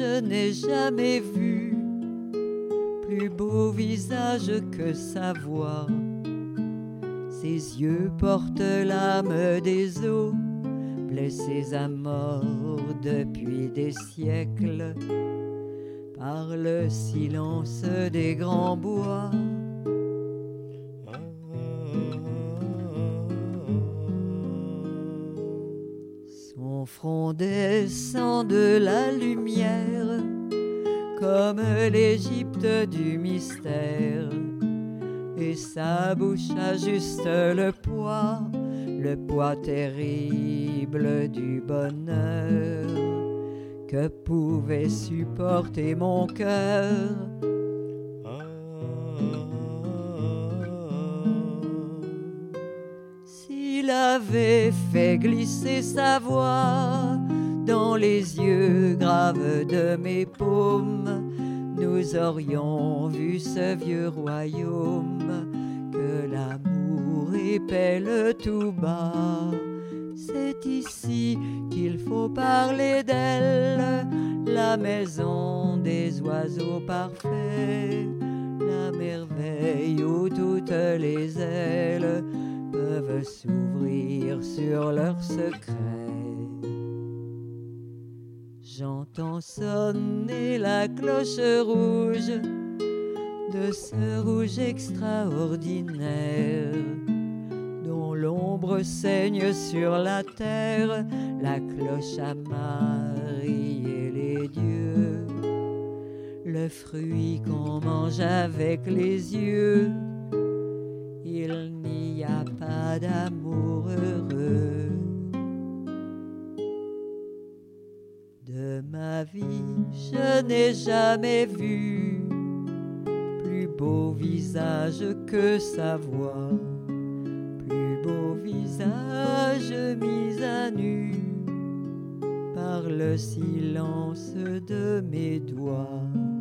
je n'ai jamais vu plus beau visage que sa voix. Ses yeux portent l'âme des eaux, blessés à mort depuis des siècles, par le silence des grands bois. Son front descend de la lumière, comme l'Égypte du mystère, et sa bouche ajuste le poids terrible du bonheur que pouvait supporter mon cœur. S'il avait fait glisser sa voix dans les yeux graves de mes paumes, nous aurions vu ce vieux royaume que l'amour épelle tout bas. C'est ici qu'il faut parler d'elle, la maison des oiseaux parfaits, la merveille où toutes les ailes peuvent s'ouvrir sur leurs secrets. J'entends sonner la cloche rouge de ce rouge extraordinaire dont l'ombre saigne sur la terre, la cloche à Marie et les dieux, le fruit qu'on mange avec les yeux. Il n'y a pas d'amour heureux. De ma vie, je n'ai jamais vu plus beau visage que sa voix, plus beau visage mis à nu par le silence de mes doigts.